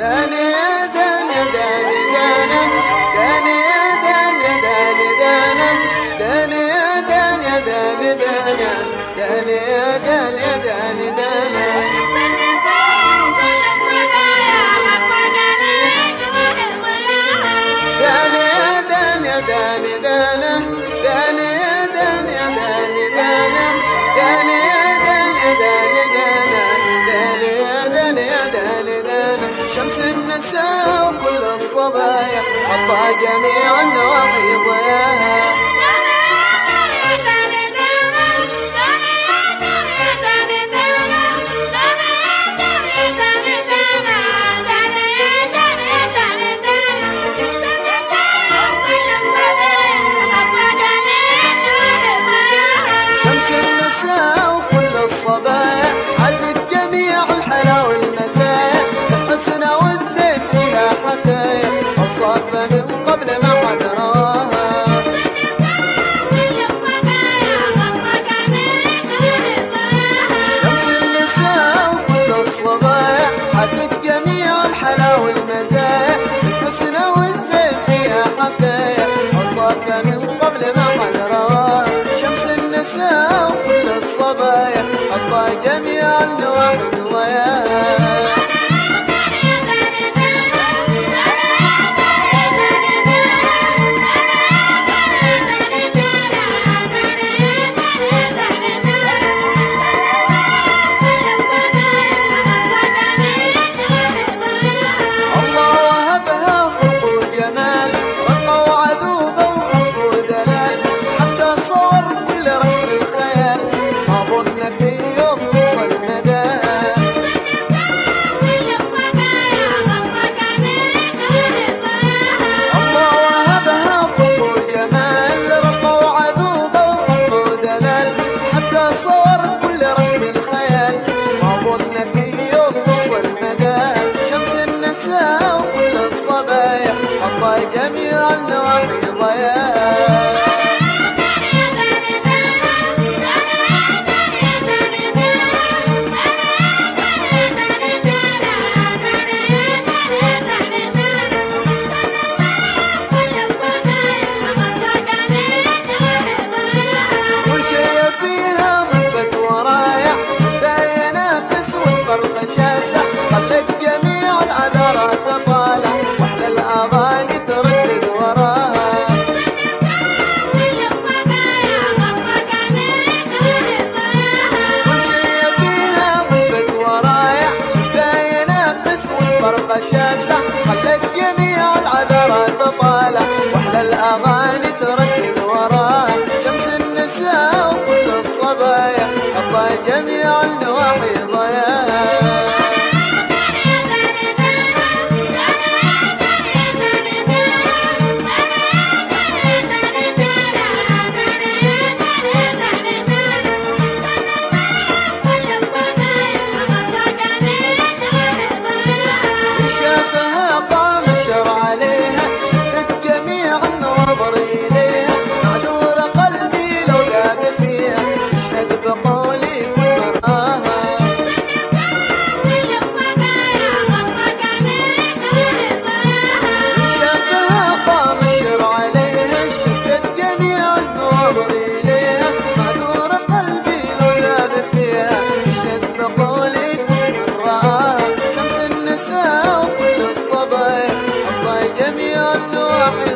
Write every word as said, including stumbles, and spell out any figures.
شمس النساء وكل الصبايا حطها جميع النواحي ضياها. شمس النساء وكل الصبايا عزت جميع الحلا والمزايا، الحسن والزين فيها حكايا أوصافها من قبل ما حد راها. شمس النساء وكل الصبايا عزت جميع الحلا والمزايا، الحسن والزين فيها حكايا أوصافها من قبل ما حد راها. شمس النساء وكل الصبايا حطها جميع النواحي ضياها. جميع النواحي ضياها. كل شيء فيها ملفت ورايا لا ينافس والفرق شاسع، خلت جميع العذارات تطالع واحلى الاغاني تردد وراها. كل شيء فيها ملفت ورايا لا ينافس والفرق شاسع، خلت جميع العذارات تطالع واحلى الاغاني تردد وراها. شمس النساء وكل الصبايا حطها جميع النواحي ضياها. شافها طعم الشر عليها شدت جميع النظر إليها، معذور قلبي لو ذاب فيها يشهد بقولي كل مرآها. شافها طعم الشر عليها شدت جميع النظر إليها، معذور قلبي لو ذاب فيها يشهد بقولي كل مرآها. شمس النساء وكل الصبايا حطها جميع النواحي